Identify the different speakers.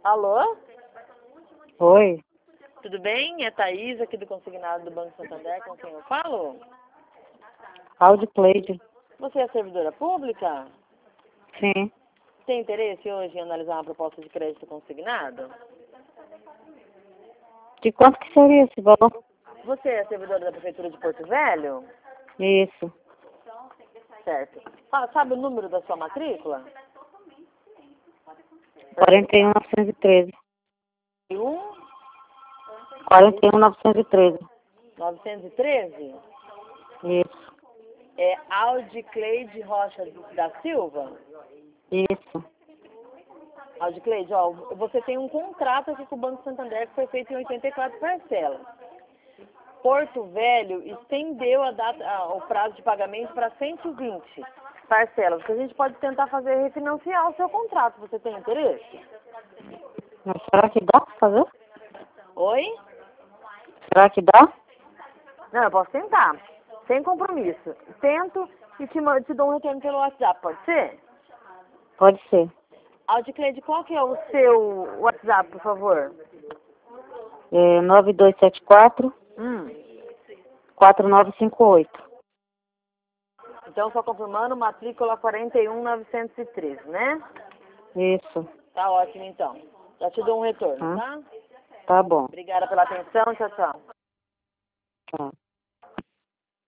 Speaker 1: Alô?
Speaker 2: Oi,
Speaker 1: Tudo bem? É Thaís, aqui do Consignado do Banco Santander, com quem eu falo?
Speaker 2: Audicleide.
Speaker 1: Você é servidora pública?
Speaker 2: Sim.
Speaker 1: Tem interesse hoje em analisar uma proposta de crédito consignado?
Speaker 2: De quanto que seria esse valor?
Speaker 1: Você é servidora da Prefeitura de Porto Velho?
Speaker 2: Isso.
Speaker 1: Certo. Ah, sabe o número da sua matrícula?
Speaker 2: 41.913.
Speaker 1: 1
Speaker 2: 41.913.
Speaker 1: 913?
Speaker 2: Isso.
Speaker 1: É Audicleide Rocha da Silva?
Speaker 2: Isso.
Speaker 1: Audicleide, ó, você tem um contrato aqui com o Banco Santander que foi feito em 84 parcelas. Porto Velho estendeu o prazo de pagamento para 120 parcelas, que a gente pode tentar fazer refinanciar o seu contrato. Você tem interesse?
Speaker 2: Mas será que dá pra fazer?
Speaker 1: Oi?
Speaker 2: Será que dá?
Speaker 1: Não, eu posso tentar. Sem compromisso. Tento e te dou um retorno pelo WhatsApp, pode ser?
Speaker 2: Pode ser.
Speaker 1: Audicleide, qual que é o seu WhatsApp, por favor?
Speaker 2: 9274 4958.
Speaker 1: Então, só confirmando, matrícula 41913, né?
Speaker 2: Isso.
Speaker 1: Tá ótimo, então. Já te dou um retorno, tá?
Speaker 2: Tá bom.
Speaker 1: Obrigada pela atenção. Tchau, tchau.
Speaker 2: Tá.